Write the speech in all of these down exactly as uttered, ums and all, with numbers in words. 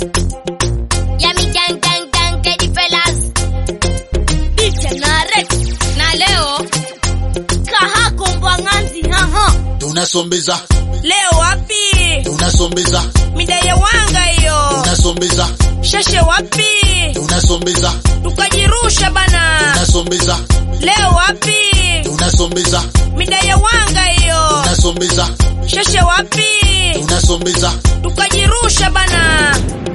Yami gang gang gang Kedi fellas. Dicha na Rex. Na leo kahako mbwanganzi haha. Tunasombeza. Leo wapi? Tunasombeza. Midaya wanga hiyo. Tunasombeza. Shashe wapi? Tunasombeza. Tukajirusha bana. Tunasombeza. Leo wapi? Tunasombeza. Midaya wanga hiyo. Tunasombeza. Shashe wapi? Tunasombeza. Tukajirusha bana.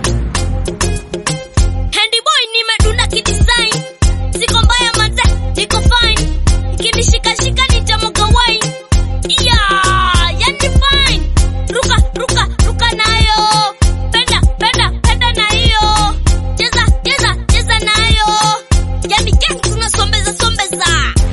Handy boy nimedunda kidesign. Siko mbaya mate, niko fine. Kinishika shika nitamoga wine. Yeah, yani fine. Ruka ruka ruka nayo. Penda penda penda nayo. Cheza cheza cheza nayo. Yani gang tunasombeza sombeza.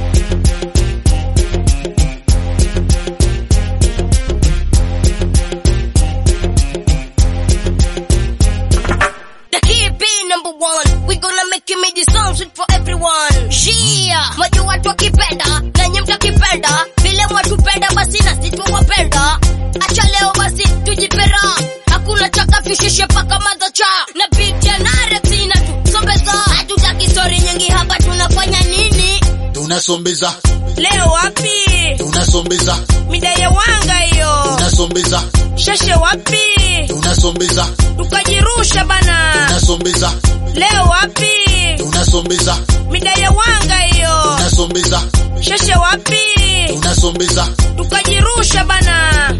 The hit be number one. We gonna make you make this song sweet for everyone. Yeah, moja watu wakipenda na nyinyi mtakipenda. Vile watu penda basi na sisi tuwapenda. Acha leo basi tujipera. Hakuna chaka fishishe paka madhacha. Na beat ya Narex ina tusombeza. Hatutaki story nyingi hapa tunafanya nini? Tunasombeza. Leo wapi? Tunasombeza. Midaya wanga hiyo. Tunasombeza. Shashe wapi? Tunasombeza. Tukajirusha bana. Tunasombeza. Leo wapi? Tunasombeza. Midaya wanga hiyo. Tunasombeza. Shashe wapi? Tunasombeza. Tukajirusha bana.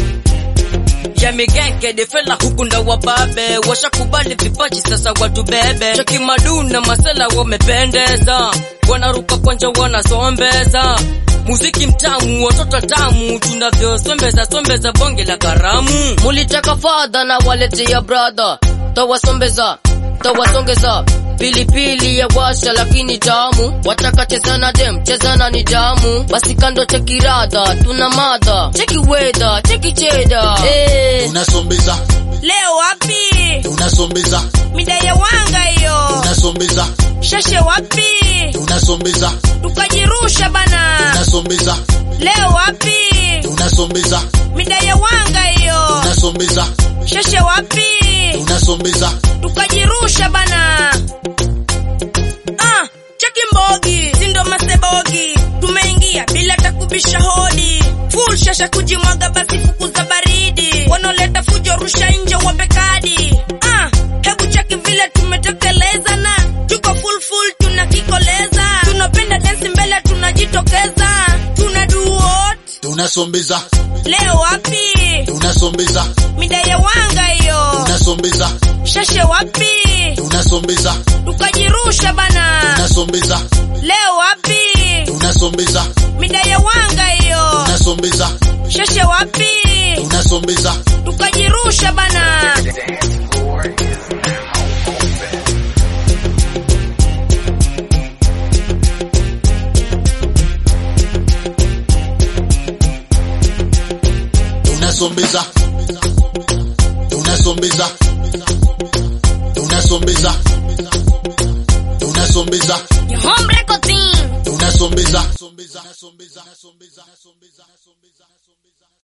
Yami gang Kedi fella huku ndo wababe. Washakubali vipaji sasa watu bebe. Chaki maduna masela wamependeza. Wanaruka kwanja wanasombeza. Muziki mtamu watoto tamu. Tunavyo sombeza sombeza bonge la karamu. Mulitaka father na waletea brother. Tawasombeza tawasongeza. Pilipili ya washa lakini tamu. Wataka cheza na dem, cheza na nidamu. Basi kando cheki rada, tuna mada. Cheki weather, cheki cheda. Eh. Tunasombeza. Leo wapi? Tunasombeza. Midaya wanga hiyo. Tunasombeza. Shashe wapi? Tunasombeza. Tukajirusha bana. Tunasombeza. Leo wapi? Tunasombeza. Midaya wanga hiyo. Tunasombeza. Shashe wapi? Tunasombeza. Tukajirusha bana. Ah, cheki mbogi, sindo masebogi. Tumeingia bila takubisha hodi. Full shasha kujimwaga basi fukuza baridi. Wanoleta fujo rusha nje wape kadi. Ah, hebu cheki vile tumetekeleza na tuko full full tunakikoleza. Tunapenda dance mbele tunajitokeza. Tuna do what? Tunasombeza. Leo wapi? Tunasombeza. Midaya wanga hiyo. Tunasombeza. Shashe wapi? Tunasombeza. Tukajirusha bana. Tunasombeza. Leo wapi? Tunasombeza. Midaya wanga hiyo. Tunasombeza. Shashe wapi? Tunasombeza. Tukajirusha bana. Tunasombeza. Tunasombeza. Tunasombeza. Tunasombeza. Your home record team. Tunasombeza.